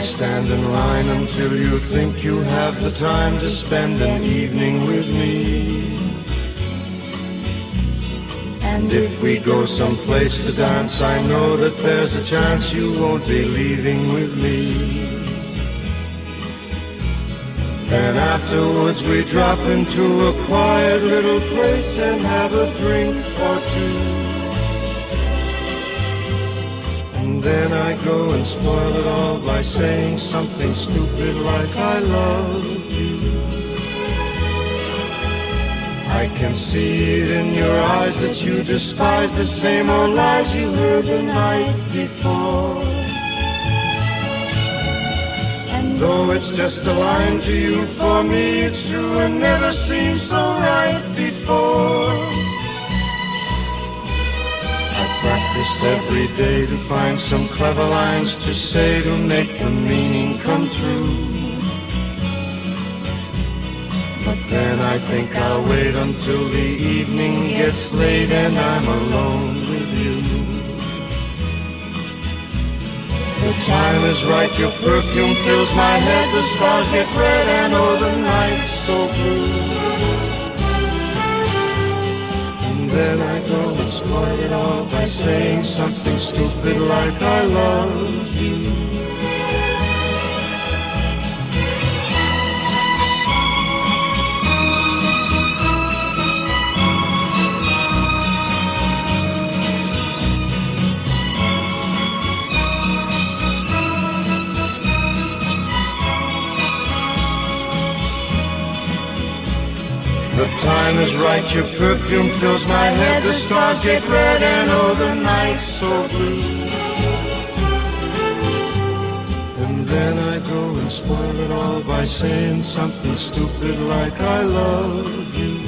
stand in line until you think you have the time to spend an evening with me. And if we go someplace to dance, I know that there's a chance you won't be leaving with me. Then afterwards we drop into a quiet little place and have a drink or two. And then I go and spoil it all by saying something stupid like I love you. I can see it in your eyes that you despise the same old lies you heard the night before. And though it's just a line to you, for me it's true and never seemed so right before. I practiced every day to find some clever lines to say to make the meaning come true. But then I think I'll wait until the evening gets late and I'm alone with you. The time is right, your perfume fills my head, the stars get red and oh the night's so blue. And then I go and spoil it all by saying something stupid like I love you. The time is right, your perfume fills my head, the stars get red and oh the night's so blue. And then I go and spoil it all by saying something stupid like I love you.